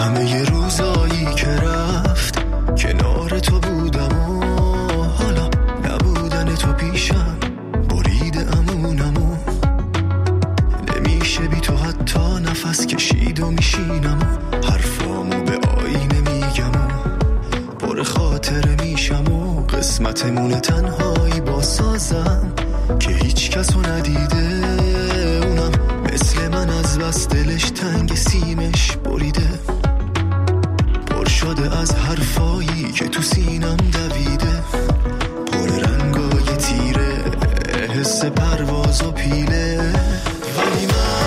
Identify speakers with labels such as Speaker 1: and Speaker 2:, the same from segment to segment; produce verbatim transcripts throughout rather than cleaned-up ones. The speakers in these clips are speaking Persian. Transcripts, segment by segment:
Speaker 1: همه ی روزایی که رفت کنار تو بودم و حالا نبودن تو پیشم برید امونمو. نمیشه بی تو حتی نفس کشید و میشینم و حرفامو به آینه میگم و پر خاطره میشم و قسمتمونه تنهایی با سازم که هیچ کسو ندیده. اونم مثل من از بس دلش تنگ سیمش بریده، پر شده از حرفایی که تو سینم دویده، پر رنگای تیره حس پرواز و پیله. ولی من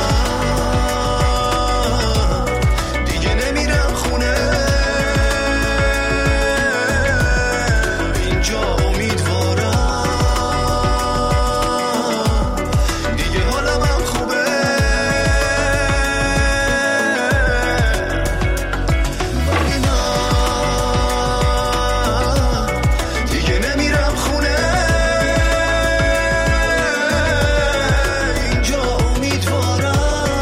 Speaker 1: دیگه نمیرم خونه، اینجا امیدوارم دیگه حالم هم خوبه. ولی من دیگه نمیرم خونه، اینجا امیدوارم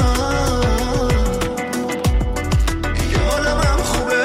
Speaker 1: دیگه حالم هم خوبه.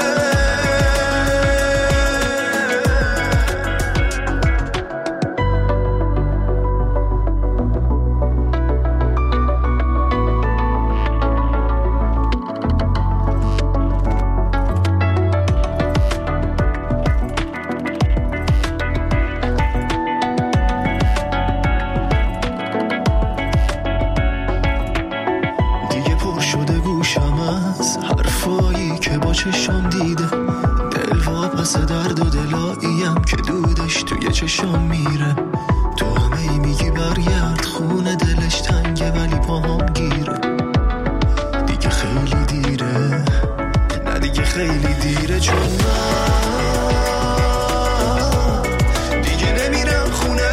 Speaker 1: دیگه پر شده گوشم از حرفایی که با چشم دیده، دل واپس درد و دلاییم که دودش توی چشم میره. تو همه ای میگی برگرد خونه، دلش تنگه ولی پاهم گیره. دیگه خیلی دیره، نه دیگه خیلی دیره، چون من دیگه نمیرم خونه،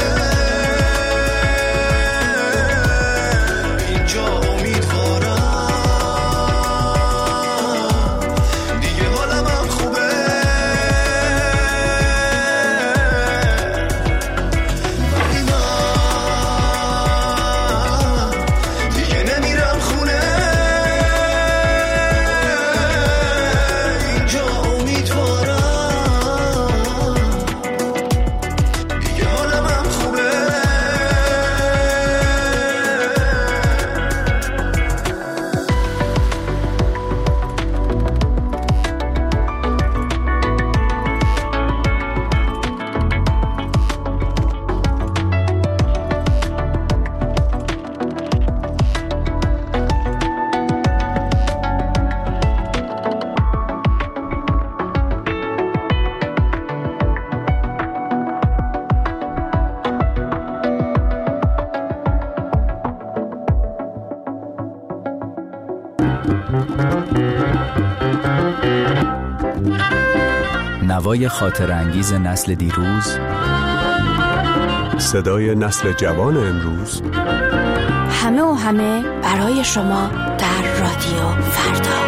Speaker 1: اینجا امیدوارم دیگه حالم هم خوبه. ولی من دیگه نمیرم خونه، اینجا امیدوارم دیگه حالم هم خوبه.
Speaker 2: نوای خاطر انگیز نسل دیروز،
Speaker 3: صدای نسل جوان امروز،
Speaker 4: همه و همه برای شما در رادیو فردا.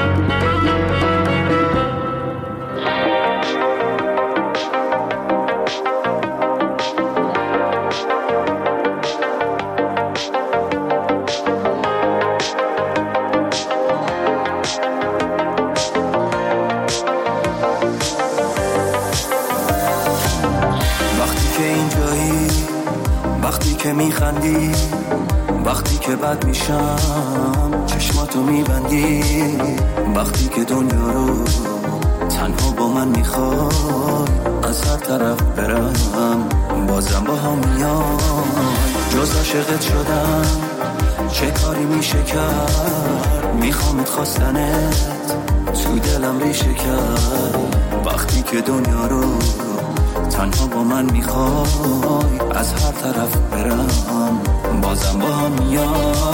Speaker 5: که میخندی، وقتی که بد میشم چشماتو میبندی، وقتی که دنیا رو تنها با من میخوای از هر طرف برم بازم با هم میای. جز عاشقت شدم چه کاری میشه کرد، میخوامت خواستنت تو دلم ریشه کرد. وقتی که دنیا رو تنها با من میخوای از هر طرف برم بازم با هم میای.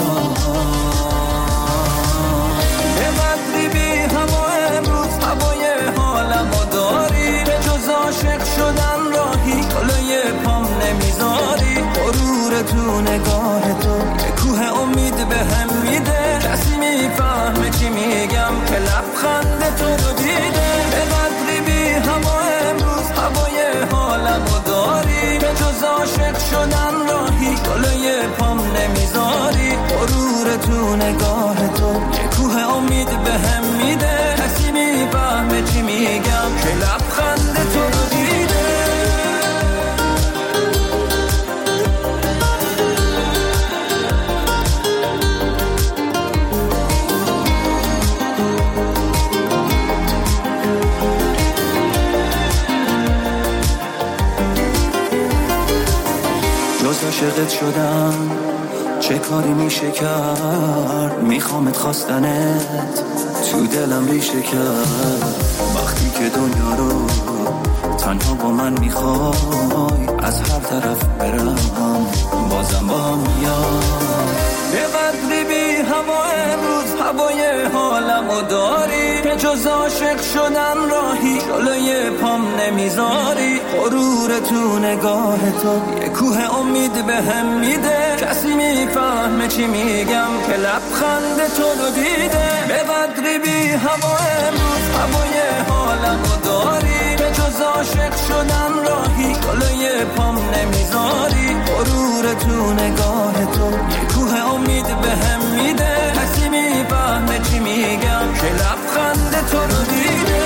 Speaker 5: به قدری بی هوا امروز هوای حالمو داری، به جز عاشق شدن راهی جلوی پام نمیذاری. غرور تو نگاه تو یه کوه امید به هم میده، کسی میفهمه چی میگم که لبخند تو رو دیده. به قدری بی هوا امروز هوای حالمو داری، به جز عاشق شدن راهی جلوی پام نمیذاری. غرور تو نگاه تو یه کوه امید به هم میده، کسی میفهمه عاشقت شدم، چه کاری میشه کرد؟ میخوامت خواستنت تو دلم ریشه کرد. وقتی که دنیا رو تنها با من میخوای، از هر طرف برم بازم با هم میای. به قدری بی هوا امروز هوای حالمو داری، که جز عاشق شدن راهی جلوی پام نمیذاری. غرور تو نگاه تو یه کوه امید به هم میده، کسی میفهمه چی میگم که لبخند تو رو دیده. به قدری بی هوا امروز هوای حالمو داری، که جز عاشق شدن راهی جلوی پام نمیذاری. غرور تو نگاه تو یه کوه امید به هم میده، کسی میفهمه چی میگم که لبخند تو رو دیده.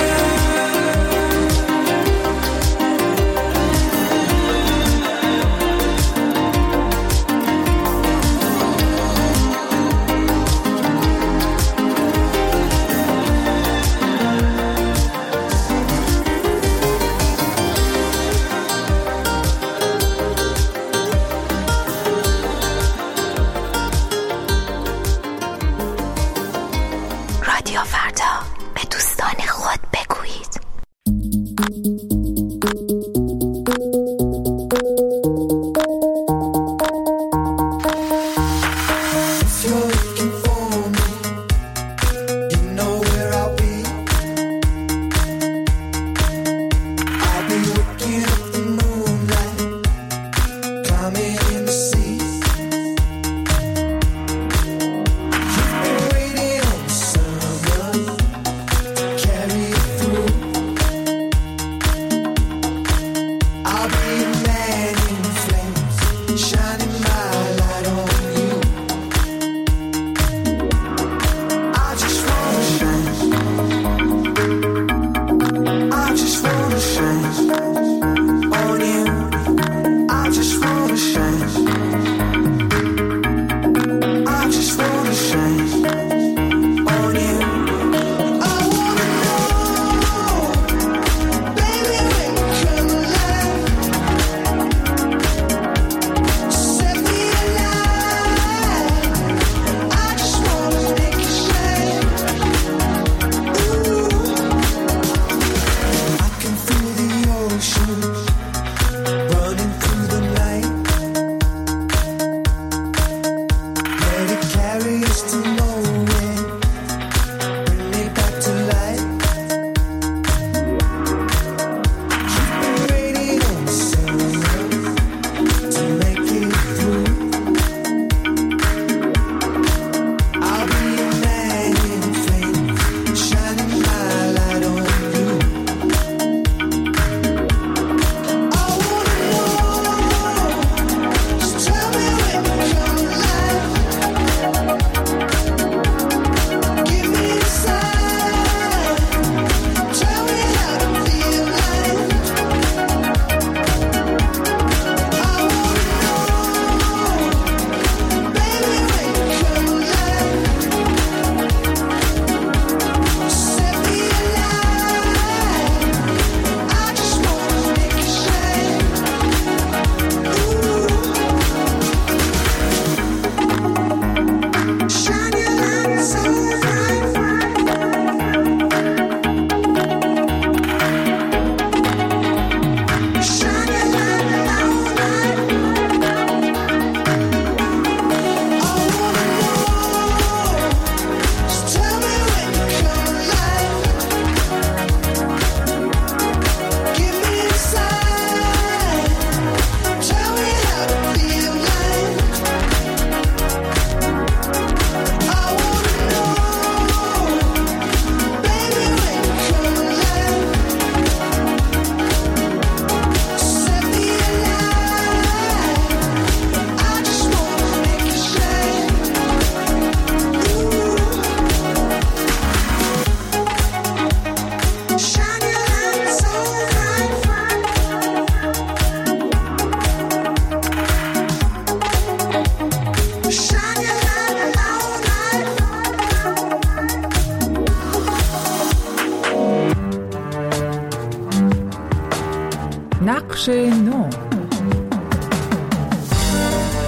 Speaker 6: نقش نو.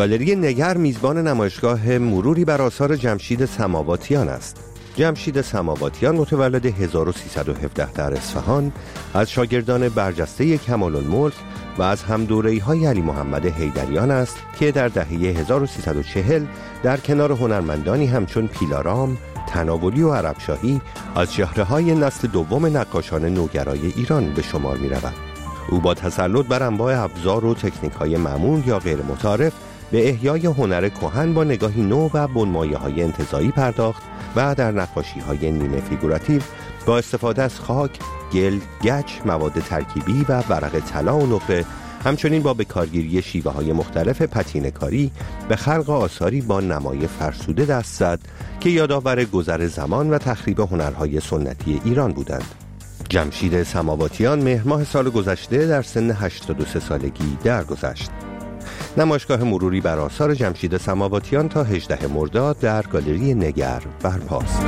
Speaker 6: گالری نگر میزبان نمایشگاه مروری بر آثار جمشید سماواتیان است. جمشید سماواتیان متولد هزار و سیصد و هفده در اصفهان از شاگردان برجسته کمال‌الملک و از همدوره‌های علی محمد حیدریان است که در دهه هزار و سیصد و چهل در کنار هنرمندانی همچون پیلارام، تناولی و عربشاهی از چهره‌های نسل دوم نقاشان نوگرای ایران به شمار می‌رود. او با تسلط بر انواع ابزار و تکنیک‌های معمول یا غیر متعارف به احیای هنر کهن با نگاهی نو و بنمایه‌های انتزاعی پرداخت و در نقاشی‌های نیمه فیگوراتیو با استفاده از خاک، گل، گچ، مواد ترکیبی و ورق طلا و نقره، همچنین با بکارگیری شیوه‌های مختلف پتینه‌کاری به خلق آثاری با نمای فرسوده دست زد که یادآور گذر زمان و تخریب هنرهای سنتی ایران بودند. جمشید سماواتیان مهر ماه سال گذشته در سن هشتاد و سه سالگی درگذشت. نمایشگاه مروری بر آثار جمشید سماواتیان تا هجدهم مرداد در گالری نگر برپاست.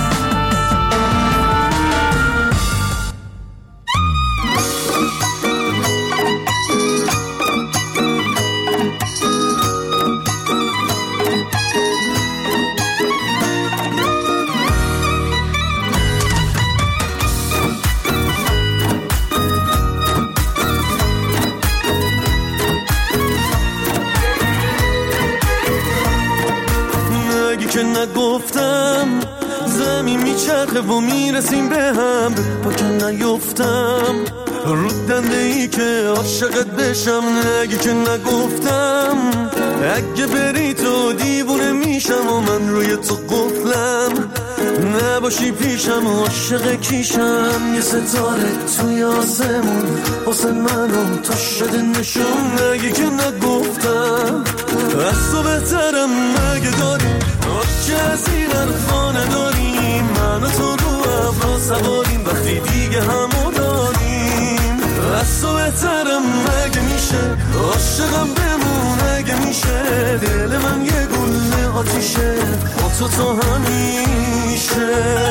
Speaker 7: که نگفتم زمین میچرخه و میرسیم به هم، با که نیفتم رو دنده ای که عاشقت بشم. نگی که نگفتم اگه بری تو دیوونه میشم و من روی تو قفلم، نباشی پیشم و عاشق کیشم. یه ستاره توی آسمون واسه منم تو شده نشون. نگی که نگفتم از تو بهترم مگه داری که از این حرفا نداریم، من و تو رو ابرا سواریم وقتی دیگه همو داریم. از تو بهترم مگه میشه عاشقم بمون اگه میشه، دل من یه گل آتیشه با تو تا همیشه.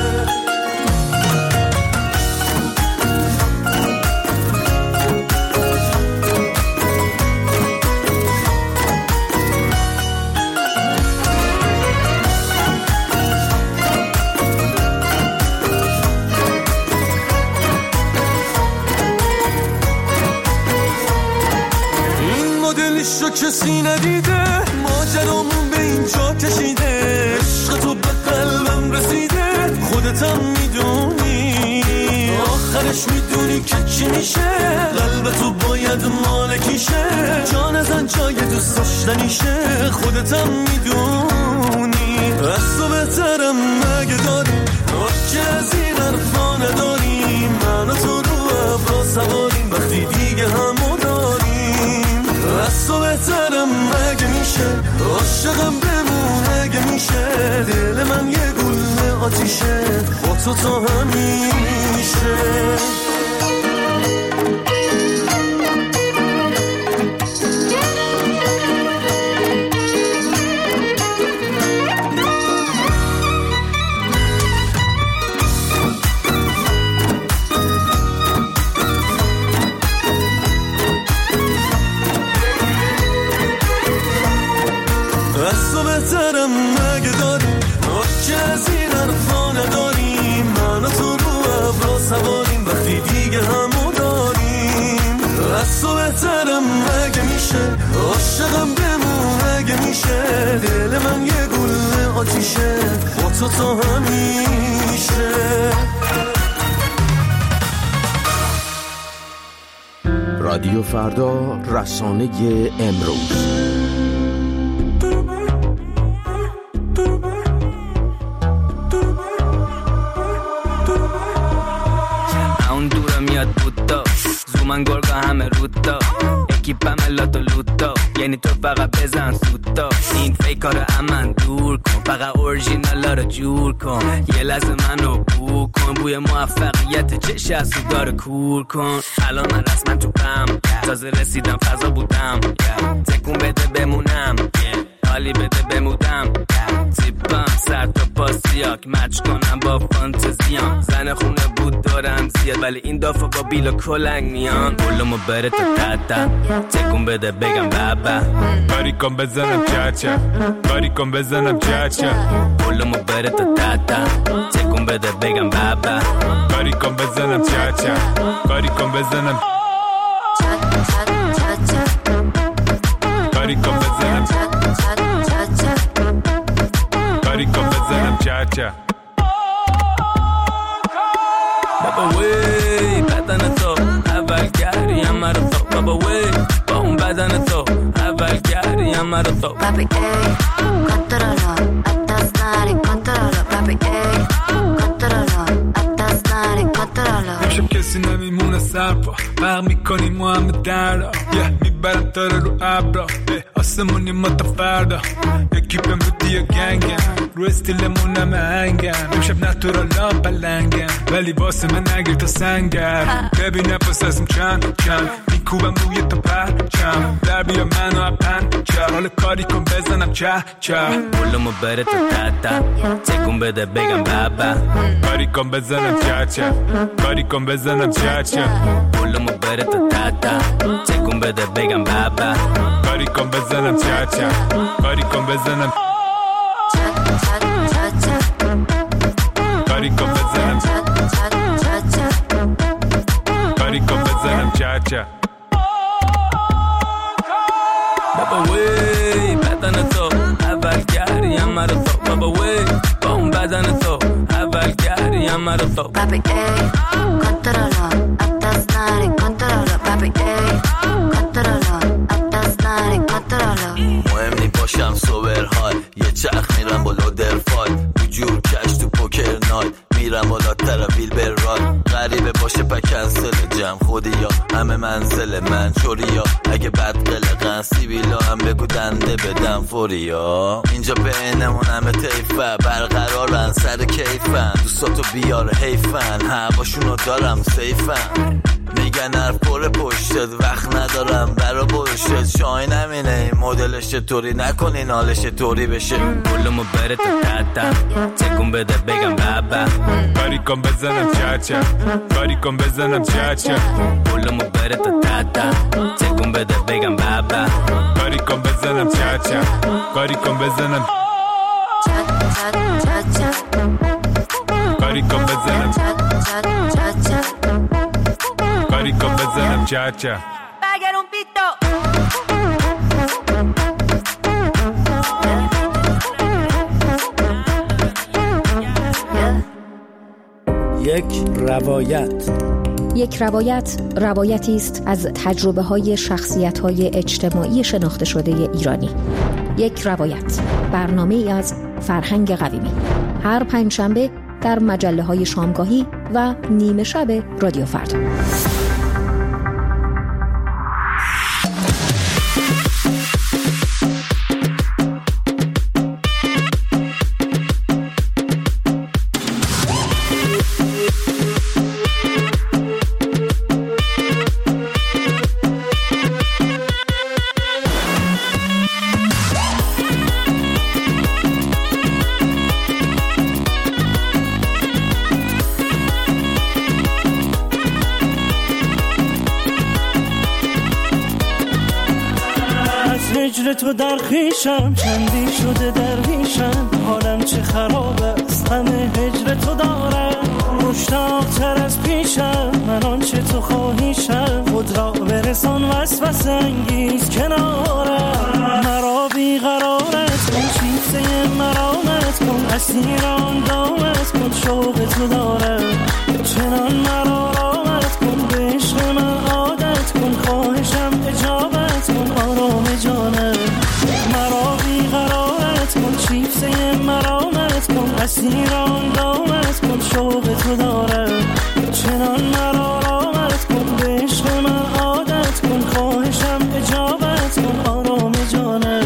Speaker 7: شو کسی ندیده ماجرامون به اینجا کشیده، عشق تو به قلبم رسیده خودتم میدونی، آخرش میدونی که چی میشه، قلب تو باید مالکیشه، جان زن جای دوست داشتنیشه خودتم میدونی. از تو بهترم مگه داری که از این حرفا نداریم، من و تو رو ابرا سواریم وقتی دیگه همو داریم. از تو بهترم مگه میشه عاشقم بمون اگه میشه، دل من یه گل آتیشه با تو تا همیشه. از تو بهترم مگه داری که از این حرفا نداریم، من و تو رو ابرا سواریم وقتی دیگه همو داریم. از تو بهترم مگه میشه عاشقم بمون اگه میشه، دل من یه گل آتیشه با تو تا همیشه.
Speaker 8: رادیو فردا، رسانه امروز.
Speaker 9: من گرگا همه روتا اکیپم لاتو لوتا، یعنی تو فقط بزن سوتا، این فیکار امن دور کن، فقط اورژینالا رو جور کن، یه لحظه منو بو کن، بوی موفقیت چش از سوگار کور کن. الان من رسما تو پم، تازه رسیدم فضا بودم، تکون بده بمونم، حالی بده بمودم، تیپم سر تا پاسیاک مچ کنم با فانتزیام زن خونه بود دارم زیاد ولی این دافعه با بیل و کلنگ میان بلومو بره تا تتا تکون بده بگم بابا
Speaker 10: کاری کن بزنم چاچا کاری کن بزنم چاچا
Speaker 9: بلومو بره تا تتا تکون بده بگم بابا
Speaker 10: کاری کن بزنم چاچا کاری کن بزنم کاری کن بزنم کاری کن بزنم چاچا
Speaker 9: بابا وی بدن تو اول گریم مرا تو بابا وی با اون بدن تو اول گریم مرا تو
Speaker 11: بابی ای کنترولو اتاس ناری کنترولو بابی ای کنترولو اتاس ناری کنترولو
Speaker 10: امشب کسی نمیمونه سرپا برق میکنیم و همه دردا یه میبرم تاره رو ابرا آسمونی ما تا فردا یکی بهم رو دیا گنگم رو استیلمون همه هنگم امشب نتورالا بلنگم ولی واسه من نگیر تا سنگر ببین نفس ازم چند چند میکوبم روی تا پرچم در بیا منو اپن چه حال کاری کن بزنم چه چه
Speaker 9: بلومو بره تا تتا تکون بده بگم بابا
Speaker 10: کاری کن بزنم چه چه کاری کن بزنم چه چه
Speaker 9: بلومو بره تا تتا تکون بده بگم بابا
Speaker 10: کاری کن بزنم چه چه کاری کن بزنم کاری کن بزنم کاری کن بزنم چه چه
Speaker 9: بابا وی بدن تو اول گریم مرا تو بابا وی با اون بدن تو اول گریم مرا تو
Speaker 11: بابی ای کنترولو اتاس ناری کنترولو بابی ای کنترولو اتاس ناری کنترولو
Speaker 12: مهم نی باشم سوبر های یه چرخ میرم بالا درفای جور کش تو پوکر نایت میرم بالا ترویل بر رای غریبه باشه پا کنسل جمع خودی یا همه منزل من چوری یا اگه بد قلقن سیبیلا هم بگو دنده بدم فوری یا اینجا بینمون همه تیفه برقرارن سر کیفن دوستاتو بیار حیفن هواشونو دارم سیفن میگن حرف پر پشتت وقت ندارم برا پشتت شای نمینه این مدلش چطوری نکنین حالش طوری بشه
Speaker 9: بلومو بره تا تتا تکون بده بگم بابا
Speaker 10: کاری کن بزنم چاچا کاری کن بزنم چاچا
Speaker 9: بلومو بره تا تتا تکون بده بگم بابا
Speaker 10: کاری کن بزنم چاچا کاری کن بزنم کاری کن بزنم کاری کن بزنم چاچا
Speaker 11: Pagar un pito
Speaker 13: یک روایت
Speaker 14: یک روایت روایتی است از تجربه های شخصیت های اجتماعی شناخته شده ایرانی. یک روایت، برنامه ای از فرهنگ قویمی، هر پنجشنبه در مجله های شامگاهی و نیمه شب رادیو فردا.
Speaker 15: تو در خیشم چندی شده درویشم حالم چه خراب است غم هجر تو دارم مشتاق تر از پیشم من آنچه تو خواهیشم خود را برسان وسوسه انگیز کنارم مرا بیقرارت کن شیفته مرامت کن اسیر آن دامت کن شوق تو دارم چنان مرا رامت کن به عشق من عادت کن خواهشم اجابت کن آرام جانم مرا بیقرارت کن شیفته مرامت کن اسیر آن دامت کن شوق تو دارم چنان مرا رامت کن به عشق من عادت کن خواهشم اجابت کن آرام جانم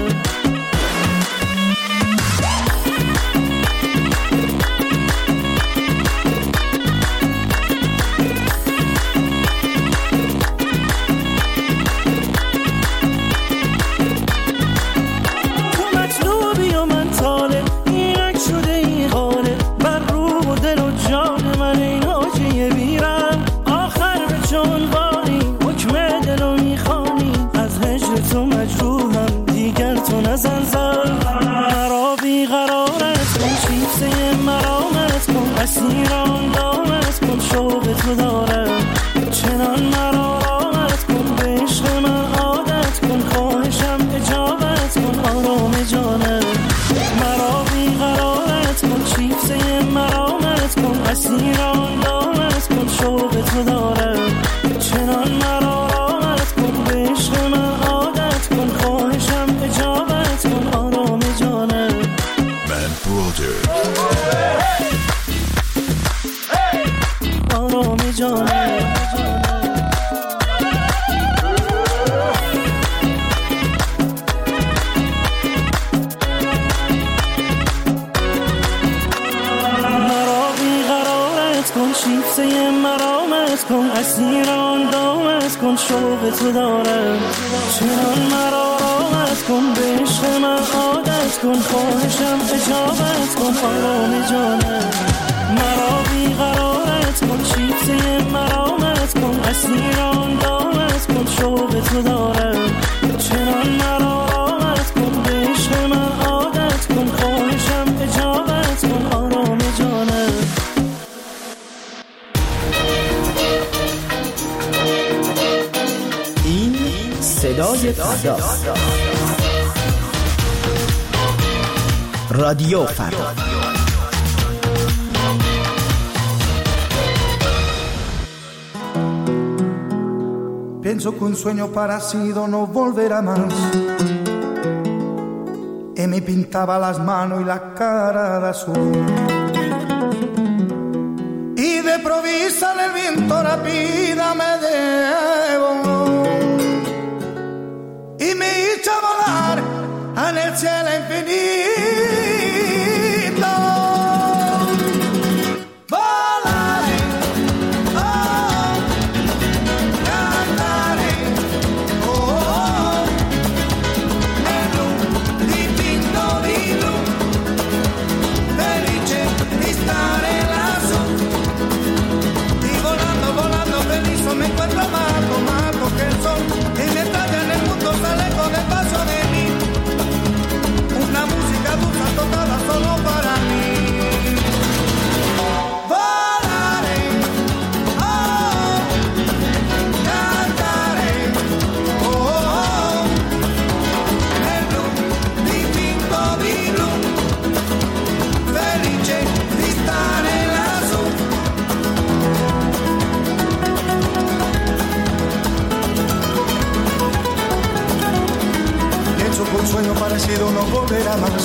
Speaker 15: اسیران دامت کن شوق تو دارم چنان مرا راحت کن به عشق من عادت کن خواهشم اجابت کن آرام جانم مرا بیقرارت کن شیفته مرامت کن اسیران دامت کن شوق تو دارم چنان مرا راحت کن به عشق من عادت کن خواهشم اجابت کن آرام جانم
Speaker 16: من برادر
Speaker 15: آرام جانم شیفته مرامت کن اسیران دامت کن شوق تو دارم چنان مرا راحت کن به عشق من عادت کن خواهشم اجابت کن آرام جانم مرا بیقرارت کن شیفته مرامت کن اسیران دامت کن شوق تو دارم چنان مرا راحت کن به عشق من عادت کن خواهشم اجابت کن آرام جانم
Speaker 13: صدای فردا رادیو فردا
Speaker 17: Pienso que un sueño parecido no volverá más. Y me pintaba las manos y la cara de azul. Y de provisa en el viento rápida me debo. Y me hizo volar en el cielo infinito. Volaré, oh, cantaré, oh, nel dipinto di blu, felice di stare lassù. Y volando, volando feliz me encuentro amato, amato que el sol y me trae en el mundo sale con el paso de mí. Una música dulce tocada solo para mí. Volaré, oh, cantaré, oh, nel blu dipinto di blu, felice di stare lassù. Pienso que un sueño parecido no volverá más.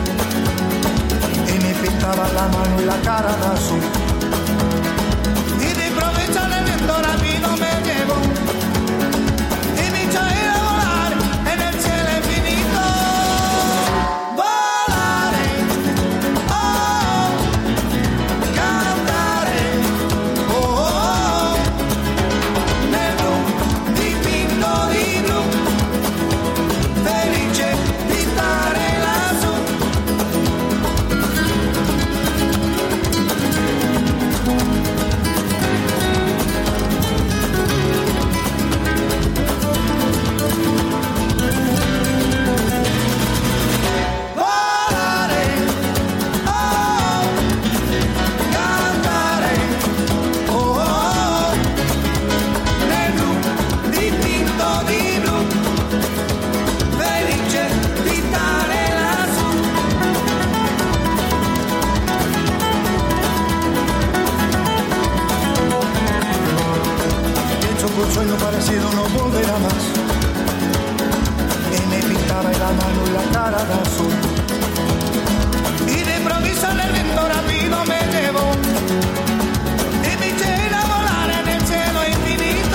Speaker 17: Y me pintaba la mano y la cara de azul. Y de improviso en el viento rápido me llevo. Y me hizo ir a volar en el cielo infinito. Volaré, oh, cantaré, oh, nel blu dipinto di blu, felice di stare lassù. Volare, oh, cantare, oh, nel blu dipinto di blu, felice di stare lassù. Pienso que un sueño parecido no volverá más. Y me pintaba la mano y la cara de azul. Y de improviso en el viento rápido me llevo. Y me eché a volar en el cielo infinito.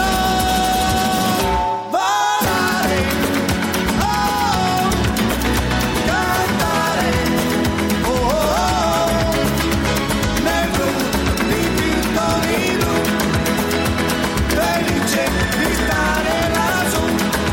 Speaker 17: Volaré, oh, cantaré, oh, nel blu dipinto di blu, felice di stare lassù.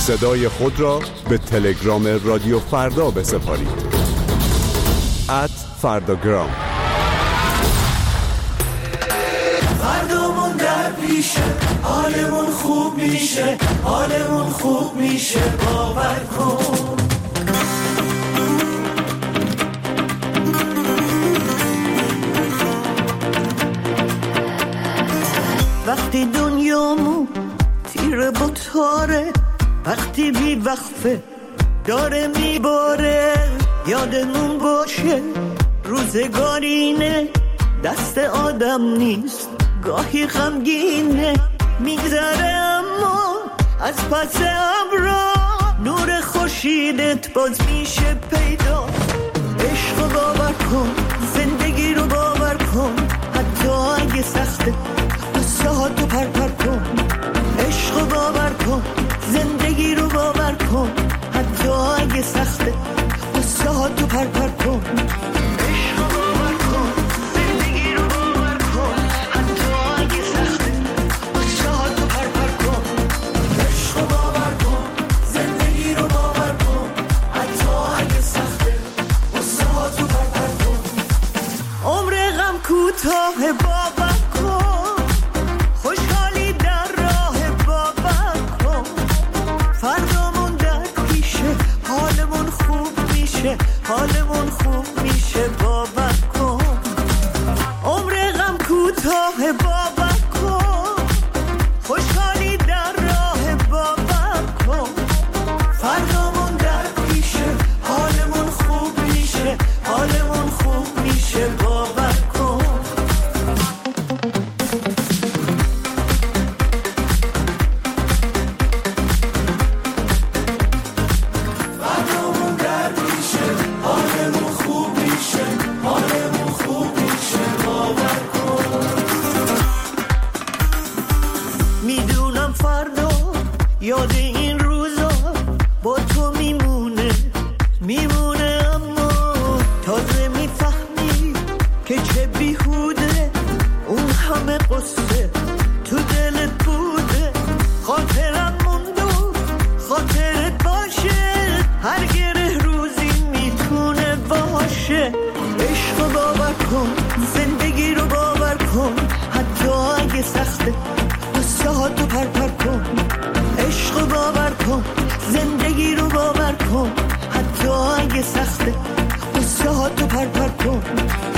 Speaker 3: صدای خود را به تلگرام رادیو فردا بسپارید. ات فرداگرام.
Speaker 18: فردامون در پیشه، حالمون خوب میشه، حالمون خوب میشه، باور کن. وقتی دنیامون تیره با تاره، وقتی بی وقفه داره میباره، یادمون باشه روزگارینه، دست آدم نیست، گاهی غمگینه، میگذره اما از پس ابرا نور خورشیدت باز میشه پیدا. عشق باور کن، زندگی رو باور کن، حتی اگه سخته قصه ها تو پر پر کن. عشق باور کن، زندگی رو باور کن، حتی اگه سخته قصه ها تو پر پر کن. کوتاه باور کن، خوشحالی در راه باور کن، فردامون در پیشه، حالمون خوب میشه، حالمون خوب میشه، باور کن. عمر غم کوتاه باور کن، خوشحالی در راه باور کن، فردامون در پیشه، حالمون خوب میشه، حالمون خوب میشه، باور کن. یاد این روزا با تو میمونه، میمونه، اما تازه میفهمی که چه بیهوده اون همه قصه تو دلت بوده. خاطرم موندو خاطرت باشه، هر گره روزی میتونه باشه. عشق باور کن، زندگی رو باور کن، حتی اگه سخته قصه ها تو پر پر کن. عشق باور کن، زندگی رو باور کن، حتی اگه سخته قصه ها تو پر پر کن.